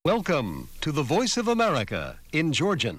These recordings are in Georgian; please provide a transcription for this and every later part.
Welcome to the Voice of America in Georgian.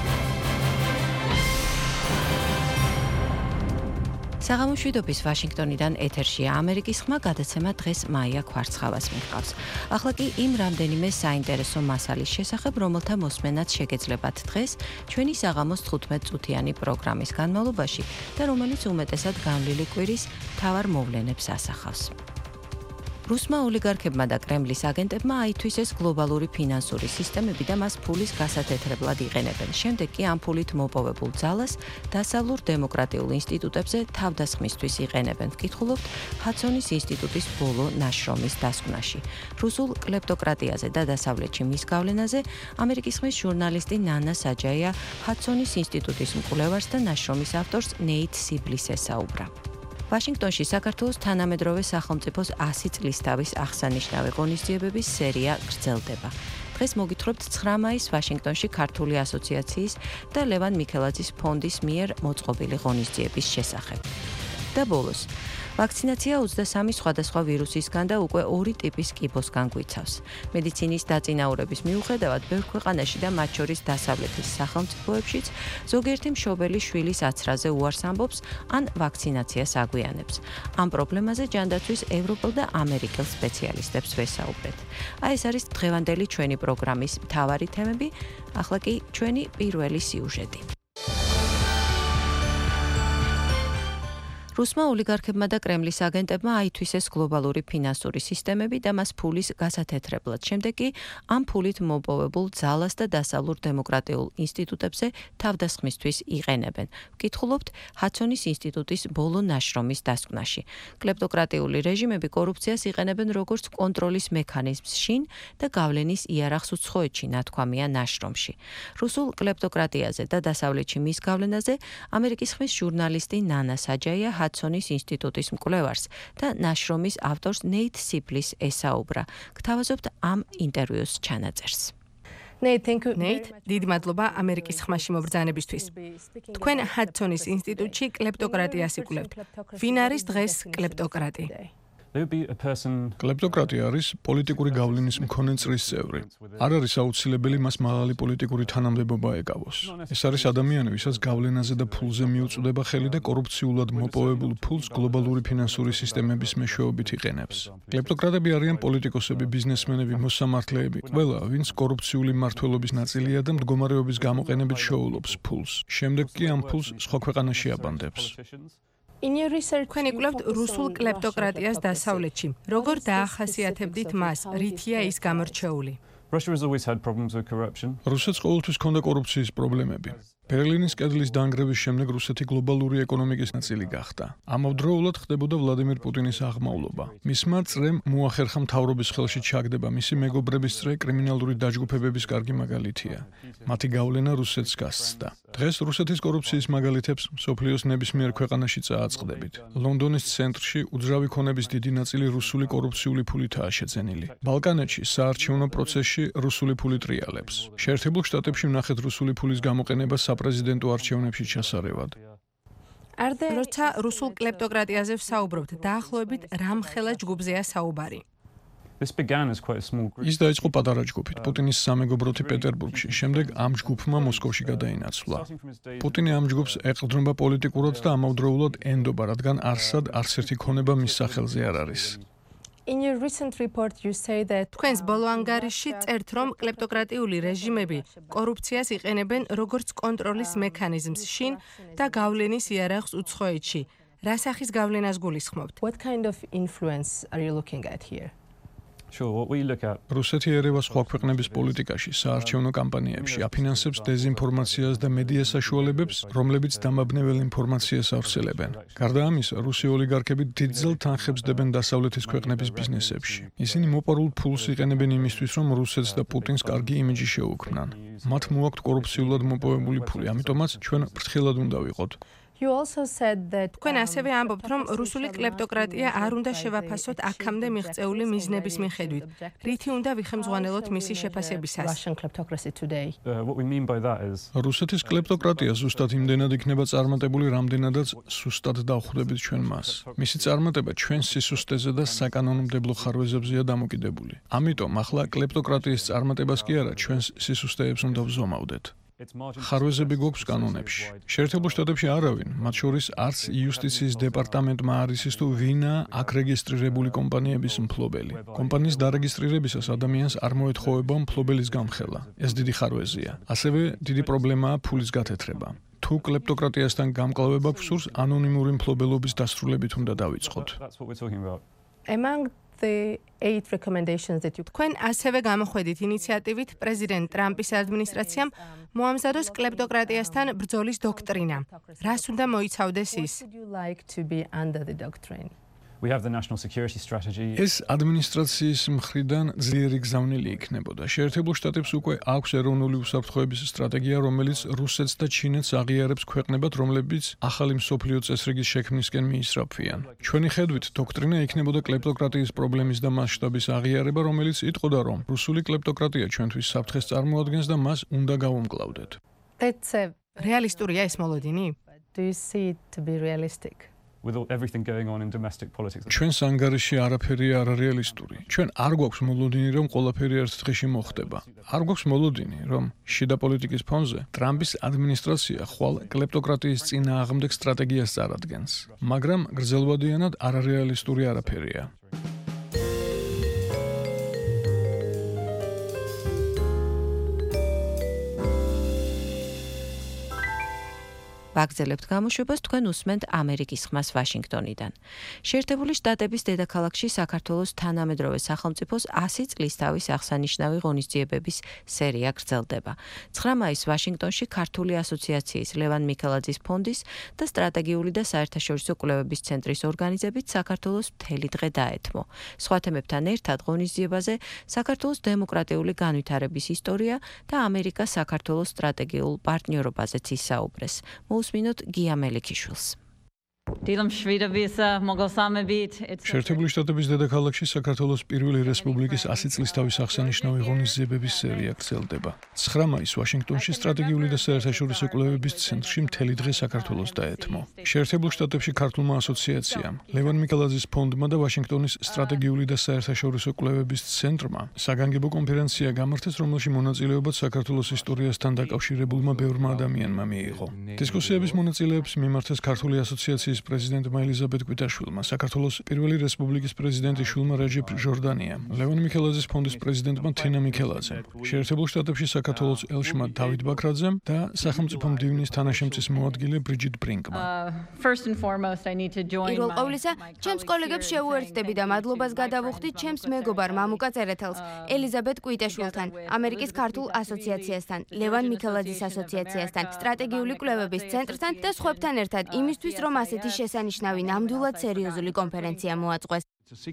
საღამოშვიდობის ვაშინგტონიდან ეთერშია ამერიკის ხმა გადაცემა დღეს მაია ქვარცხავას მიჰყავს. ახლა კი იმ რამდენიმე საინტერესო მასალის შესახებ, რომელთა მოსმენაც შეგეძლებათ დღეს ჩვენი საღამოს 15 წუთიანი პროგრამის განმავლობაში და რომელიც უმეტესად განვლილი კვირის მთავარ მოვლენებს ასახავს. რუსმა ოლიგარქებმა და კრემლის აგენტებმა აითვისეს გლობალური ფინანსური სისტემები და მას ფულის გასათეთრებლად იყენებენ. შემდეგ კი ამ ფულით მოპოვებულ ძალას დასავლურ დემოკრატიულ ინსტიტუტებზე თავდასხმისთვის იყენებენ. ვკითხულობთ ჰადსონის ინსტიტუტის ბოლო ნაშრომის დასკვნაში. რუსულ კლეპტოკრატიაზე და დასავლეთში მის გავლენაზე ამერიკის ხმის ჟურნალისტი ნანა საჯაია ჰადსონის ინსტიტუტის მკვლევარს და ნაშრომის ავტორს ნეით სიბლის ესაუბრა. ვაშინგტონში საქართველოს თანამედროვე სახელმწიფოს 100 წლისთავის აღსანიშნავი ღონისძიებების სერია გრძელდება. დღეს მოგითხრობთ 9 მაისს ვაშინგტონში ქართული ასოციაციის და ლევან მიქელაძის ფონდის მიერ მოწყობილი ღონისძიების შესახებ. და ბოლოს, ვაქცინაცია 23 სხვადასხვა ვირუსისგან და უკვე 2 ტიპის კიბოსგან გვიცავს. მედიცინის დაწინაურების მიუხედავად, ბევრ ქვეყანაში და მათ შორის დასავლეთის სახელმწიფოებშიც ზოგიერთი მშობელი შვილის აცრაზე უარს ამბობს ან ვაქცინაციას აგვიანებს. ამ პრობლემაზე ჯანდაცვის ევროპელ და ამერიკელ სპეციალისტებს ვესაუბრეთ. ეს არის დღევანდელი ჩვენი პროგრამის მთავარი თემები, ახლა კი ჩვენი პირველი სიუჟეტი. რუსმა ოლიგარქებმა და კრემლის აგენტებმა აითვისეს გლობალური ფინანსური სისტემები და მას ფულის გასათეთრებლად. შემდეგ კი ამ ფულით მოპოვებულ ძალას და დასავლურ დემოკრატიულ ინსტიტუტებზე თავდასხმისთვის იყენებენ. ვკითხულობთ ჰადსონის ინსტიტუტის ბოლო ნაშრომის დასკვნაში. კლეპტოკრატიული რეჟიმები კორუფციას იყენებენ როგორც კონტროლის მექანიზმს შინ და გავლენის იარაღს უცხოეთში, ნათქვამია ნაშრომში. რუსულ კლეპტოკრატიაზე და დასავლეთში მის გავლენაზე ამერიკის ხმის ჟურნალისტი ნანა საჯაია ჰადსონის ინსტიტუტის მკვლევარს და ნაშრომის ავტორს ნეით სიბლის ესაუბრა. გთავაზობთ ამ ინტერვიუს ჩანაწერს. ნეით, დიდი მადლობა ამერიკის ხმაში მობრძანებისთვის. თქვენ ჰადსონის ინსტიტუტში კლეპტოკრატიას იკვლევთ. ვინ არის დღეს კლეპტოკრატი? კლეპტოკრატია არის პოლიტიკური გავლენის მქონე წრის წევრი. არ არის აუცილებელი მას მაღალი პოლიტიკური თანამდებობა ეკავოს. ეს არის ადამიანი, ვისაც გავლენაზე და ფულზე მიუწვდება ხელი და კორუფციულად მოპოვებულ ფულს გლობალური ფინანსური სისტემების მეშვეობით იყენებს. კლეპტოკრატები არიან პოლიტიკოსები, ბიზნესმენები, მოსამართლეები, ყველა, ვინც კორუფციული მმართველობის ნაწილია და მდგომარეობის გამოყენებით შოულობს ფულს. შემდეგ კი ამ ფულს სხვა ქვეყანაში აბანდებს. თქვენ იკვლევთ რუსულ კლეპტოკრატიას დასავლეთში. როგორ დაახასიათებდით მას? რითია ის გამორჩეული? რუსეთს ყოველთვის ჰქონდა კორუფციის პრობლემები. ბერლინის კედლის დანგრევის შემდეგ რუსეთი გლობალური ეკონომიკის ნაწილი გახდა. ამავდროულად ხდებოდა ვლადიმირ პუტინის აღმავლობა. მისმა წრემ მოახერხა მთავრობის ხელში ჩაგდება, მისი მეგობრების წრე კრიმინალური დაჯგუფებების კარგი მაგალითია. მათი გავლენა რუსეთს გასცდა. დღეს რუსეთის კორუფციის მაგალითებს მსოფლიოს ნებისმიერ ქვეყანაში წააწყდებით. ლონდონის ცენტრში უძრავი ქონების დიდი ნაწილი რუსული კორუფციული ფულითაა შეძენილი. ბალკანეთში საარჩევნო პროცესში რუსული ფული ტრიალებს. შეერთებულ შტატებში ვნახეთ რუსული ფულის გამოყენება საპრეზიდენტო არჩევნებში ჩასარევად. როცა რუსულ კლეპტოკრატიაზე ვსაუბრობთ, დაახლოებით რამხელა ჯგუფზეა საუბარი? ის დაიწყო პატარა ჯგუფით, პუტინის სამეგობროთი პეტერბურგში, შემდეგ ამ ჯგუფმა მოსკოვში გადაინაცვლა. პუტინი ამ ჯგუფს ეყრდნობა პოლიტიკურად და ამავდროულად ენდობა, რადგან არც ერთი ქონება მის სახელზე არ არის. თქვენს ბოლო ანგარიშში წერთ, რომ კლეპტოკრატიული რეჟიმები კორუფციას იყენებენ როგორც კონტროლის მექანიზმს შინ და გავლენის იარაღს უცხოეთში. რა სახის გავლენას გულისხმობთ? რუსეთი ერევა სხვა ქვეყნების პოლიტიკაში, საარჩევნო კამპანიებში, აფინანსებს დეზინფორმაციას და მედია საშუალებებს, რომლებიც დამაბნეველ ინფორმაციას ავრცელებენ. გარდა ამისა, რუსი ოლიგარქები დიდძალ თანხებს დებენ დასავლეთის ქვეყნების ბიზნესებში. ისინი მოპარულ ფულს იყენებენ იმისთვის, რომ რუსეთს და პუტინს კარგი იმიჯი შეუქმნან. მათ მოაქვთ კორუფციულად მოპოვებული ფული, ამიტომაც ჩვენ ფრთხილად უნდა ვიყოთ. თქვენ ასევე ამბობთ, რომ რუსული კლეპტოკრატია არ უნდა შევაფასოთ აქამდე მიღწეული მიზნების მიხედვით. რითი უნდა ვიხემძღვანელოთ მისი შეფასებისას? რუსეთის კლეპტოკრატია ზუსტად იმდენად იქნება წარმატებული, რამდენადაც სუსტად დავხვდებით ჩვენ მას. მისი წარმატება ჩვენს სისუსტეზე და საკანონმდებლო ხარვეზებზეა დამოკიდებული. ამიტომ ახლა კლეპტოკრატიის წარმატებას კი არა, ჩვენს სისუსტეებს უნდა ვზომავდეთ. ხარვეზები გვაქვს კანონებში. შეერთებულ შტატებში არავინ, მათ შორის არც იუსტიციის დეპარტამენტმა არ იცის თუ ვინაა აქ რეგისტრირებული კომპანიების მფლობელი. კომპანიის დარეგისტრირებისას ადამიანს არ მოეთხოვება მფლობელის გამხელა. ეს დიდი ხარვეზია. ასევე დიდი პრობლემაა ფულის გათეთრება. თუ კლეპტოკრატიასთან გამკლავება გსურს, ანონიმური მფლობელობის დასრულებით უნდა დავიწყოთ. თქვენ ასევე გამოხვედით ინიციატივით პრეზიდენტ ტრამპის ადმინისტრაციამ მოამზადოს კლეპტოკრატიასთან ბრძოლის დოქტრინა. რას უნდა მოიცავდეს ის? ეს ადმინისტრაციის მხრიდან ძლიერი გზავნილი იქნებოდა. შეერთებულ შტატებს უკვე აქვს ეროვნული უსაფრთხოების სტრატეგია, რომელიც რუსეთს და ჩინეთს აღიარებს ქვეყნებად, რომლებიც ახალი მსოფლიო წესრიგის შექმნისკენ მიისწრაფვიან. ჩვენი ხედვით, დოქტრინა იქნებოდა კლეპტოკრატიის პრობლემის და მასშტაბის აღიარება, რომელიც იტყოდა, რომ რუსული კლეპტოკრატია ჩვენთვის საფრთხეს წარმოადგენს და მას უნდა გავუმკლავდეთ. რეალისტურია ეს მოლოდინი? ჩვენს ანგარიში არაფერი არ არის რეალისტური. ჩვენ არ გვაქვს მოლოდინი, რომ ყველაფერი ერთ დღეში მოხდება. არ გვაქვს მოლოდინი, რომ შიდა პოლიტიკის ფონზე ტრამპის ადმინისტრაცია ხვალ კლეპტოკრატიის წინააღმდეგ სტრატეგიას წარადგენს. მაგრამ გრძელვადიანად არარეალისტური არაფერია. ვაგრძელებთ გამოშვებას, თქვენ უსმენთ ამერიკის ხმას ვაშინგტონიდან. შეერთებული შტატების დედაქალაქში საქართველოს თანამედროვე სახელმწიფოს 100 წლის თავის აღსანიშნავი ღონისძიებების სერია გრძელდება. 9 მაისს ვაშინგტონში ქართული ასოციაციის ლევან მიქელაძის ფონდის და სტრატეგიული და საერთაშორისო კვლევების ცენტრის ორგანიზებით საქართველოს მთელი დღე დაეთმო. სხვა თემებთან ერთად ღონისძიებაზე საქართველოს დემოკრატიული განვითარების ისტორია და ამერიკას საქართველოს სტრატეგიულ პარტნიორობაზეც ისაუბრეს. უსმინოთ გია მელიქიშვილს. შეერთებული შტატების დედაქალაქში საქართველოს პირველი რესპუბლიკის 100 წლის თავის აღსანიშნავი ღონისძიებების სერია გრძელდება. 9 მაისს ვაშინგტონში სტრატეგიული და საერთაშორისო კვლევების ცენტრში მთელი დღე საქართველოს დაეთმო. შეერთებულ შტატებში ქართულმა ასოციაციამ, ლევან მიქელაძის ფონდმა და ვაშინგტონის სტრატეგიული და საერთაშორისო კვლევების ცენტრმა საგანგებო კონფერენცია გამართეს, რომელშიც მონაწილეობაც საქართველოს ისტორიასთან დაკავშირებულმა ბევრმა ადამიანმა მიიღო. დისკუსიების მონაწილეებს მიმართეს ქართული ასოციაციის პრეზიდენტმა ელიზაბეთ კვიტაშვილმა, საქართველოს პირველი რესპუბლიკის პრეზიდენტი შულმა რეჯეფ ჟორდანიამ, ლევან მიქელაძის ფონდის პრეზიდენტმა თინა მიქელაძემ, შეერთებულ შტატებში საქართველოს ელჩმა დავით ბაქრაძემ და სახელმწიფო მდივნის თანაშემწის მოადგილე ბრიჯიტ ბრინკმა. პირველ ყოვლისა, ჩემს კოლეგებს შევუერთდები და მადლობას გადავუხდით ჩემს მეგობარ მამუკა წერეთელს, ელიზაბეთ კვიტაშვილთან, ამერიკის ქართულ ასოციაციასთან, ლევან მიქელაძის ასოციაციასთან, სტრატეგიული კვლევების ცენტრთან და სხვებთან ერთად იმისთვის, რომ ასეთი შესანიშნავი ნამდვილად სერიოზული კონფერენცია მოაწყვეს.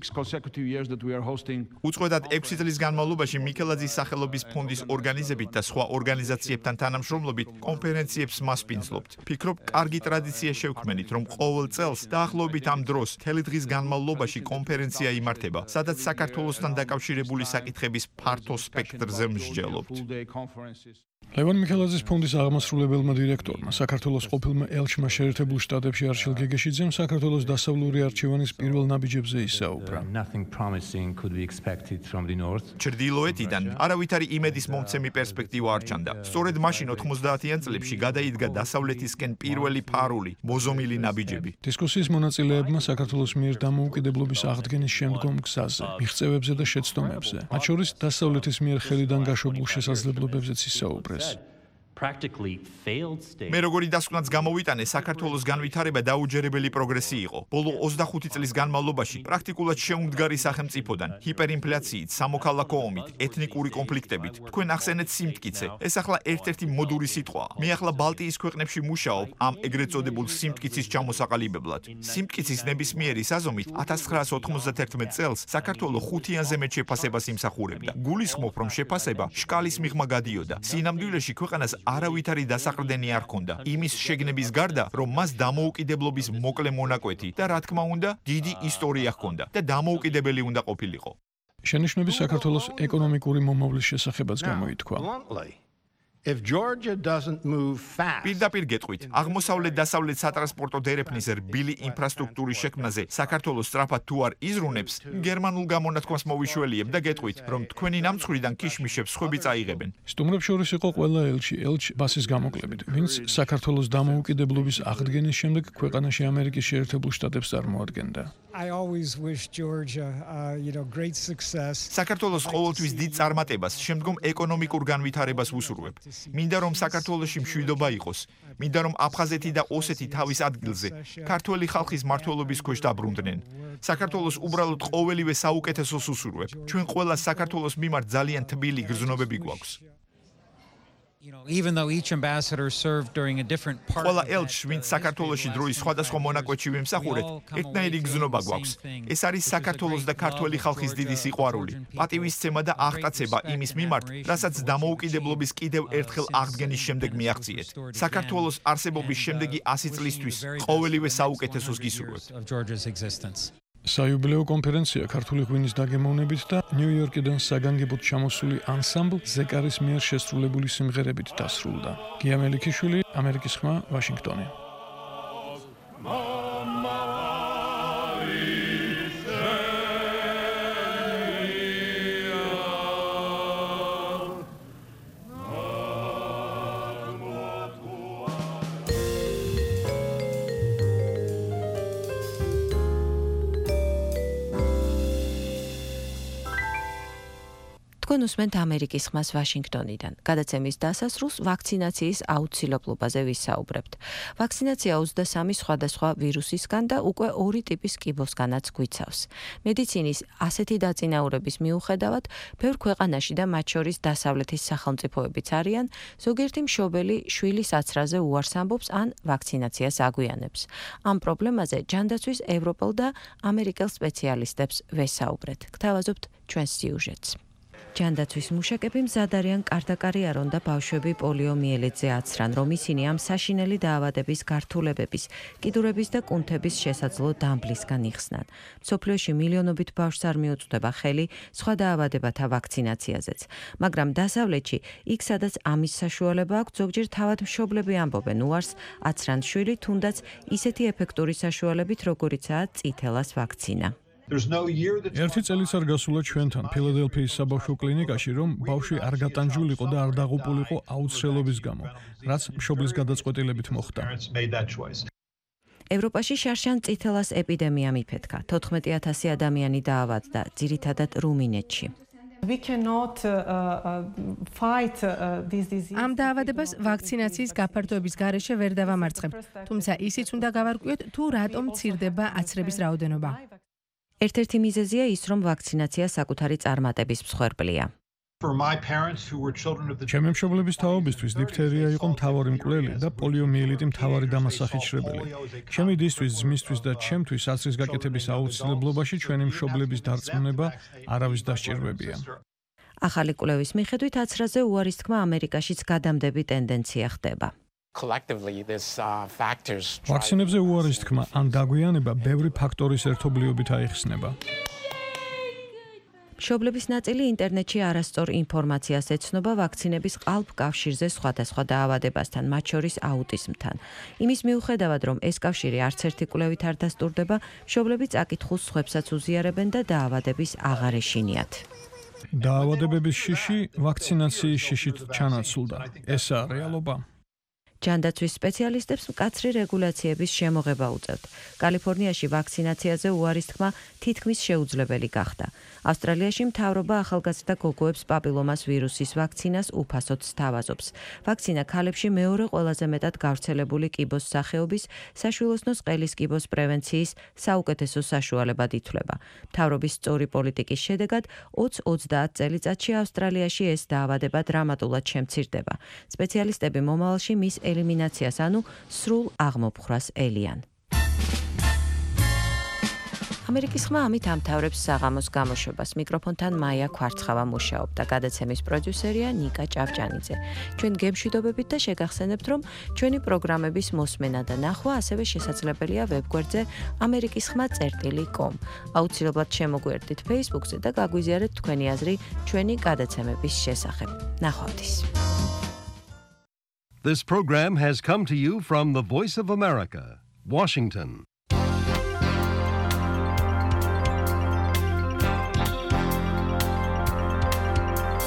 უწყვეტად 6 წლის განმავლობაში მიქელაძის სახელობის ფონდის ორგანიზებით და სხვა ორგანიზაციებთან თანამშრომლობით კონფერენციებს მასპინძლობთ. ფიქრობ, კარგი ტრადიცია შევქმნით, რომ ყოველ წელს დაახლოებით ამ დროს მთელი დღის განმავლობაში კონფერენცია იმართება, სადაც საქართველოსთან დაკავშირებული საკითხების ფართო სპექტრზე მსჯელობთ. ლევან მიქელაძის ფონდის აღმასრულებელმა დირექტორმა, საქართველოს ყოფილმა ელჩმა შეერთებულ შტატებში არჩილ გეგეშიძემ საქართველოს დასავლური არჩევანის პირველ ნაბიჯებზე ისაუბრა. ჩრდილოეთიდან არავითარი იმედის მომცემი პერსპექტივა არ ჩანდა. სწორედ მაშინ 90-იან წლებში გადაიდგა დასავლეთისკენ პირველი ფარული, მოზომილი ნაბიჯები. დისკუსიის მონაწილეებმა საქართველოს მიერ დამოუკიდებლობის აღდგენის შემდგომ გზაზე, მიღწევებზე და შეცდომებზე, მათ შორის დასავლეთის მიერ ხელიდან გაშვებულ შესაძლებლობებზეც ისაუბრეს. მე როგორი დასკვნაც გამოვიტანე, საქართველოს განვითარება დაუჯერებელი პროგრესი იყო. ბოლო 25 წლის განმავლობაში პრაქტიკულად შეუმდგარი სახელმწიფოდან, ჰიპერინფლაციით, სამოქალაქო ომით, ეთნიკური კონფლიქტებით, თქვენ ახსენეთ სიმტკიცე. ეს ახლა ერთ-ერთი მოდური სიტყვაა. მე ახლა ბალტიის ქვეყნებში მუშაობ ამ ეგრეთ წოდებულ სიმტკიცის ჩამოსაყალიბებლად. სიმტკიცის ნებისმიერი საზომით 1991 წელს საქართველოს 5-იანზე მეტ შეფასებას იმსახურებდა. გულისხმობ, რომ შეფასება შკალის მიღმა გადიოდა. სინამდვილეში ქვეყანას არავითარი დასაყრდენი არ ჰქონდა. იმის შეგნების გარდა, რომ მას დამოუკიდებლობის მოკლე მონაკვეთი და რა თქმა უნდა, დიდი ისტორია ჰქონდა და დამოუკიდებელი უნდა ყოფილიყო. შენიშვნები საქართველოს ეკონომიკური მომავლის შესახებაც გამოითქვა. If Georgia doesn't move fast. პირდაპირ გეტყვით, აღმოსავლეთ-დასავლეთ სატრანსპორტო დერეფნის რბილი ინფრასტრუქტურის შექმნაზე საქართველოს სწრაფად თუ არ იზრუნებს, გერმანულ გამონათქვამს მოვიშველიებ და გეტყვით, რომ თქვენი ნამცხრიდან ქიშმიშებს სხვები წაიღებენ. სტუმრებს შორის იყო ყველა ელჩ ბასის გამოკლებით, ვინც საქართველოს დამოუკიდებლობის აღდგენის შემდეგ ქვეყანაში ამერიკის შეერთებულ შტატებს წარმოადგენდა. I always wish Georgia, great success. საქართველოს ყოველთვის დიდ წარმატებას, შემდგომ ეკონომიკურ განვითარებას ვუსურვებ. მინდა რომ საქართველოში მშვიდობა იყოს. მინდა რომ აფხაზეთი და ოსეთი თავის ადგილზე ქართველი ხალხის მმართველობის ქვეშ დაბრუნდნენ. საქართველოს უბრალოდ ყოველივე საუკეთესოს ვუსურვებ. ჩვენ ყველა საქართველოს მიმართ ძალიან თბილი გრძნობები გვაქვს. Even though each ambassador served during a different part ყველა ელჩს, ვინც საქართველოში დროის სხვადასხვა მონაკვეთში ვიმსახურეთ, ერთნაირი გზნობა გვაქვს. ეს არის საქართველოს და ქართველი ხალხის დიდი სიყვარული, პატივისცემა და აღტაცება იმის მიმართ, რასაც დამოუკიდებლობის კიდევ ერთხელ აღდგენის შემდეგ მიაღწიეთ. საქართველოს არსებობის შემდეგი 100 წლისთვის ყოველივე საუკეთესოს გისურვებთ. საიუბილეო კონფერენცია ქართული ღვინის დაგემოვნებით და ნიუ-იორკიდან საგანგებოდ ჩამოსული ანსამბლ ზეკარის მიერ შესრულებული სიმღერებით დასრულდა. გია მელიქიშვილი, ამერიკის ხმა, ვაშინგტონი. თქვენ უსმენთ ამერიკის ხმას ვაშინგტონიდან. გადაცემის დასასრულს ვაქცინაციის აუცილებლობაზე ვისაუბრებთ. ვაქცინაცია 23 სხვადასხვა ვირუსისგან და უკვე 2 ტიპის კიბოსგანაც გვიცავს. მედიცინის ასეთი დაწინაურების მიუხედავად, ბევრ ქვეყანაში და მათ შორის დასავლეთის სახელმწიფოებიც არიან, ზოგიერთი მშობელი შვილის აცრაზე უარს ამბობს ან ვაქცინაციას აგვიანებს. ამ პრობლემაზე ჯანდაცვის ევროპელ და ამერიკელ სპეციალისტებს ვესაუბრეთ. გთავაზობთ ჩვენს სიუჟეტს. ჯანდაცვის მუშაკები მზად არიან კარ-და-კარიარონ და ბავშვები პოლიომიელიტზე აცრან, რომ ისინი ამ საშინელი დაავადების გართულებების, კიდურების და კუნთების შესაძლო დამბლისგან იხსნან. მსოფლიოში მილიონობით ბავშვს არ მიუწვდება ხელი სხვა დაავადებათა ვაქცინაციაზეც. მაგრამ დასავლეთში, იქ სადაც ამის საშუალება აქვს, ზოგჯერ თავად მშობლები ამბობენ უარს აცრან შვილი, თუნდაც ისეთი ეფექტური საშუალებით, როგორიცაა წითელას ვაქცინა. ერთი წელიც არ გასულა ჩვენთან ფილადელფიის საბავშვო კლინიკაში, რომ ბავშვი არ გატანჯულიყო და არ დაღუპულიყო აუცილებლობის გამო, რაც მშობლის გადაწყვეტილებით მოხდა. ევროპაში შარშან წითელას ეპიდემია მიფეთქა. 14,000 ადამიანი დაავადდა, ძირითადად რუმინეთში. ამ დაავადებას ვაქცინაციის გაფართოების გარეშე ვერ დავამარცხებთ, თუმცა ისიც უნდა გავარკვიოთ, თუ რატომ მცირდება აცრების რაოდენობა. ერთ-ერთი მიზეზია ის, რომ ვაქცინაცია საკუთარი წარმატების მსხვერპლია. ჩემი მშობლების თაობისთვის დიფთერია იყო მთავარი მკვლელი და პოლიომიელიტი მთავარი დამასახიჩრებელი. ჩემი დისთვის, ძმისთვის და ჩემთვის აცრის გაკეთების აუცილებლობაში ჩვენი მშობლების დარწმუნება არავის დასჭირვებია. ახალი კვლევის მიხედვით აცრაზე უარის თქმა ამერიკაშიც გადამდები ტენდენცია ხდება. ვაქცინებზე უარის თქმა ან დაგვიანება ბევრი ფაქტორის ერთობლიობით აიხსნება. მშობლების ნაწილი ინტერნეტში არასწორ ინფორმაციას ეცნობა ვაქცინების ყალბ კავშირზე სხვადასხვა დაავადებასთან, მათ შორის აუტიზმთან. იმის მიუხედავად, რომ ეს კავშირი არც ერთი კვლევით არ დასტურდება, მშობლები წაკითხულს სხვებსაც უზიარებენ და დაავადების აღარ ეშინიათ. დაავადებების შიში ვაქცინაციის შიშით ჩანაცვლდა. ესაა რეალობა. ჯანდაცვის სპეციალისტებს მკაცრი რეგულაციების შემოღება უწევთ. კალიფორნიაში ვაქცინაციაზე უარის თქმა თითქმის შეუძლებელი გახდა. ავსტრალიაში მთავრობა ახალგაზრდა გოგოებს პაპილომას ვირუსის ვაქცინას უფასოდ სთავაზობს. ვაქცინა ქალებში მეორე ყველაზე მეტად გავრცელებული კიბოს სახეობის საშვილოსნოს ყელის კიბოს პრევენციის საუკეთესო საშუალებად ითვლება. მთავრობის სწორი პოლიტიკის შედეგად 20-30 წელიწადში ავსტრალიაში ეს დაავადება დრამატულად შემცირდება. სპეციალისტები მომავალში მის ელიმინაციას, ანუ სრულ აღმოფხვრას ელიან. ამერიკის ხმა ამით ამთავრებს საღამოს გამოშვებას. მიკროფონთან მაია ქვარცხავა მუშაობდა. გადაცემის პროდიუსერია ნიკა ჭავჭანიძე. ჩვენ გემშვიდობებით და შეგახსენებთ, რომ ჩვენი პროგრამების მოსმენა და ნახვა ასევე შესაძლებელია ვებგვერდზე amerikiskhma.com. აუცილებლად შემოგვიერთდით Facebook-ზე და გაგვიზიარეთ თქვენი აზრი ჩვენი გადაცემების შესახებ. ნახვამდის. This program has come to you from the Voice of America, Washington.